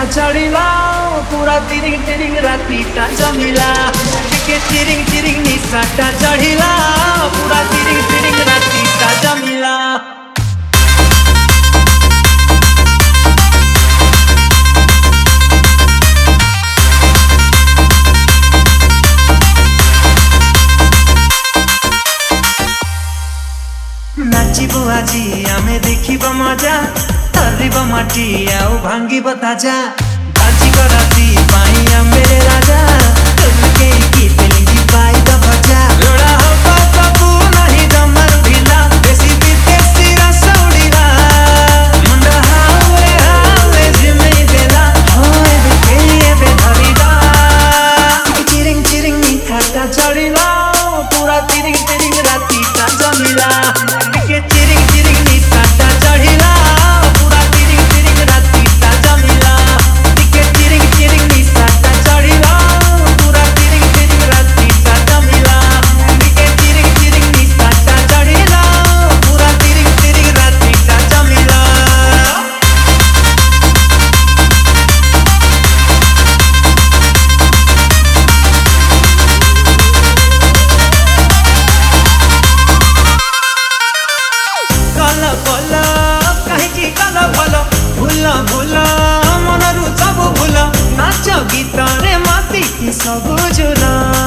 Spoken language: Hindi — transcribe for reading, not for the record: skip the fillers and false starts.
चढ़िला पूरा तिरिंग तिरिंग रातीटा जमिला के तिरिंग तिरिंग निशाटा चढ़िला पूरा तिरिंग तिरिंग रातीटा जमिला। नाचिबो आजी आमे देखिबो मजा तरिबो माटी आउ भांगिबो ताजा बाजी कराती पाइया मेरे राजा तुमके की तेली पाई द भजा लोड़ा हो बाबू नहीं दमर ढीला देसी विदेशी रसौड़ीला मुंडा हावे जिमे देला होए बेके बे धरीला चिरिंग चिरिंग निखाटा चढ़िला पूरा तिरिंग तिरिंग रातीटा जमिला के चिरिंग चिरिंग निशाटा चढ़िला पूरा तिरिंग तिरिंग रातीटा जमिला के चिरिंग चिरिंग निशाटा चढ़िला पूरा तिरिंग तिरिंग रातीटा जमिला के चिरिंग चिरिंग निशाटा चढ़िला पूरा तिरिंग तिरिंग रातीटा जमिला। कला कला कहीं कला भला भूला भूला मनरु सब भूला नाच गीत रे माती सब झूला।